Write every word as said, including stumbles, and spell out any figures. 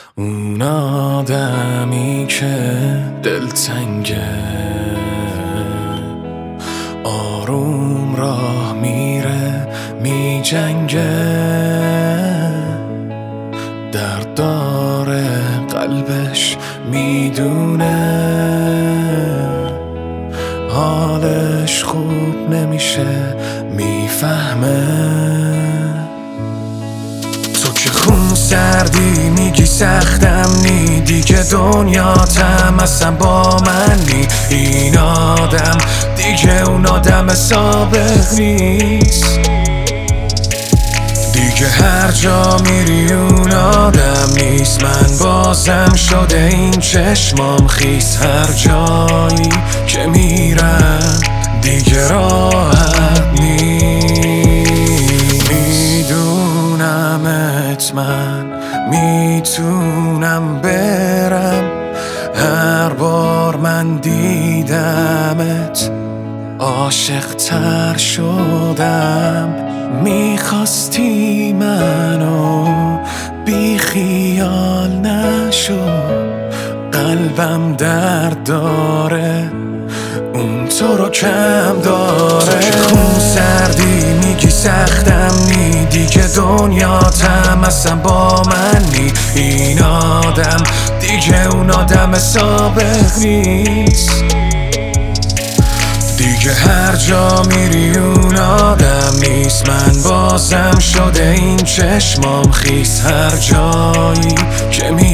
اون آدمی که دلتنگه آروم راه میره می جنگه، درد داره قلبش میدونه، حالش خوب نمیشه میفهمه. تو که خون سردی میگی سختم نی، دیگه دنیا تم اصلا با من نی. این آدم دیگه اون آدم سابق نیست، دیگه هر جا میری اون آدم نیست. من بازم شده این چشمام خیس، هر جایی که میرم دیگه راحت نیست. میدونمت من میتونم برم، هر بار من دیدمت عاشق تر شدم. میخواستی منو بی خیال نشو، قلبم درد داره اون تو رو کم داره. تو که خون سردی میگی سختم نی، دیگه دنیا تم اصلا با من نی. این آدم دیگه اون آدم سابق نیست، دیگه هر جا میری اون آدم نیست. من بازم شده این چشمام خیس، هر جایی که می